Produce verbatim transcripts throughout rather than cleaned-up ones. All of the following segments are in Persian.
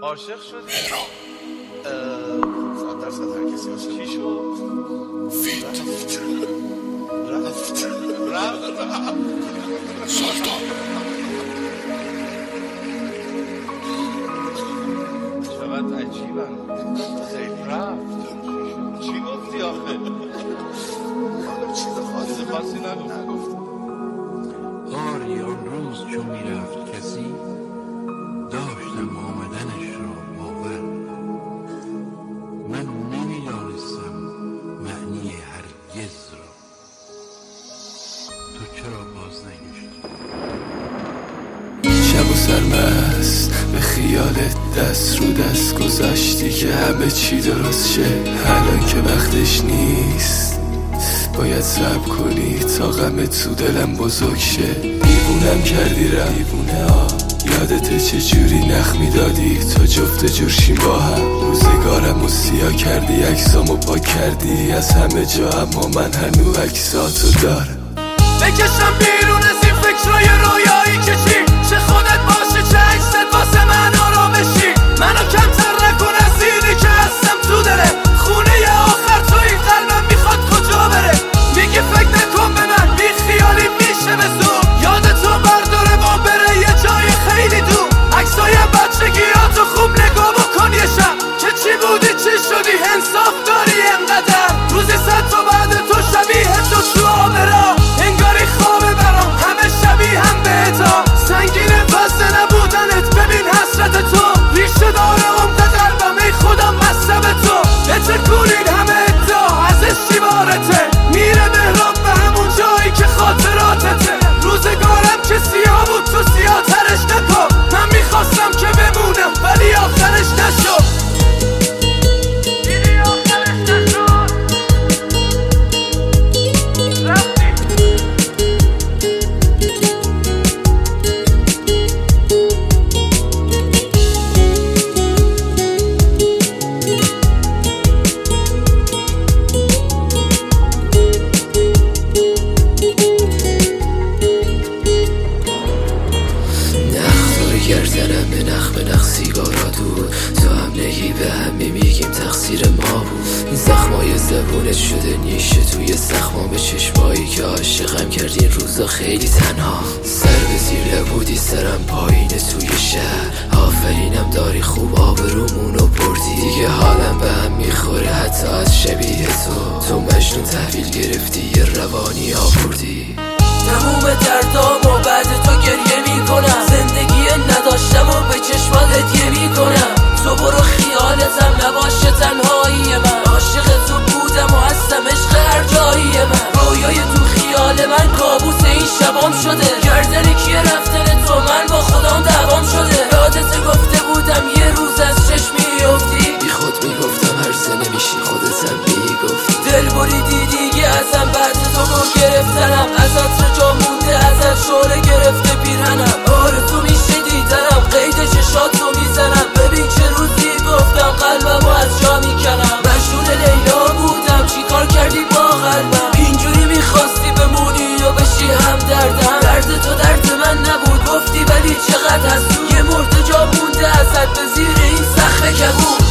عاشق شدی؟ صد درصد هر کسی عاشق چی شد؟ فیت رفت رفت سلطان چقدر عجیبن خیلی رفت چی گفتی آخه؟ چیز خاصی چیز خاصی نگفت. آری آن روز چون میرفت کسی داشتم آمدنش را باور. من نمیدانستم معنی هرگز را. تو چرا باز نگشتی؟ شب و سرمست به خیالت دست رو دست گذاشتی که همه چی درست شه. الان که وقتش نیست باید صبر کنی تا غم تو دلم بزرگ شه. دیوونم کردی رم دیوونه ها، یادت چجوری نخ میدادی تا جفت جورشیم با هم. روزگارم و سیاه کردی، عکسامو پاک کردی از همه جا، اما من هنو عکساتو دارم. بکشم بیرون از این فکرای رویایی که چی چه خودت باشه چه عکست واسه من آرامشی. منو کمتر نکن از اینی که هستم تو داره. خونه ی آخر تو این قلبم میخواد کجا بره. میگی فکر نکن به من بی خیالی میشه به زور. یادتو برداره و بره یه جای خیلی دور. عکسای بچگیاتو خوب نگاه بکن یه شب که چی بودی چی شدی. انصاف داری انقدر روزی صد تا بعد تو شبیه تو تو آب راه. انگاری خوابه برام همه شبیه هم بهتا. سنگینه وزده نبودنت ببین حسرت تو. ریشه داره عمق قلبم ای خدا مصب تو. بتکونین همه ادعا از اشتیبارته. میره مهراب به همون جایی که خاطراتته. روزگارم که سیاه بود تو سیاه ترش نکن. من میخواستم که بمونم ولی آخرش نشد. گردنم به نخ به نخ سیگارا دور. تو هم نگی به هم میگیم تقصیر ما بود. این زخمای زبونت شده نیشه توی زخما به چشمایی که عاشقم کردی. این روزا خیلی تنها سر به زیر بودی سرم پایینه توی شهر. آفرینم داری خوب آبرومونو بردی. دیگه حالم به هم میخوره حتی از شبیه تو. تو مجنون تحویل گرفتی یه روانی آوردی. تموم دردامو بعد تو گریه میکنم. زندگی نداشتم و به چشمات هدیه میکنم. تو برو خیالتم نباشه تنهایی من. عاشق تو بودم و هستم عشق هر جایی من. رویای تو خیال من کابوس این شبام شده. گردن کیه رفتن تو من با خودم دوام شده. یادت گفته بودم یه روز از چشمی افتی. بی خود میگفتم هر سه نمیشی خودتم میگفتی. دل بریدی دیگه ازم بعد تو رو گرفتنم. ازت جا مونده ازت شوره گرفته پیرهنم. آرزو میشه دیدنم قید چشاتو میزنم. ببین چه روزی گفتم قلبمو از جا میکنم. مجنون لیلا بودم چی کار کردی با قلبم. اینجوری میخواستی بمونی یا بشی هم دردم. درد تو درد من نبود گفتی ولی چقدر حسود. یه مرده جا مونده ازت به زیر این سقف کبود.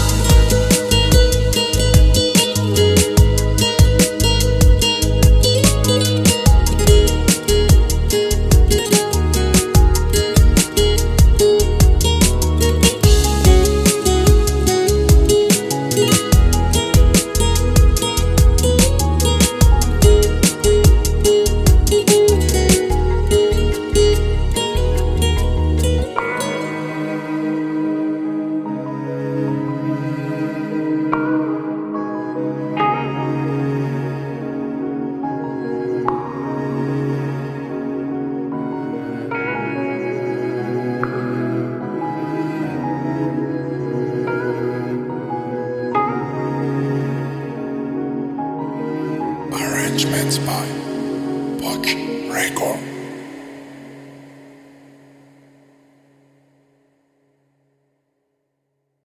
Arrangements by Buck Record.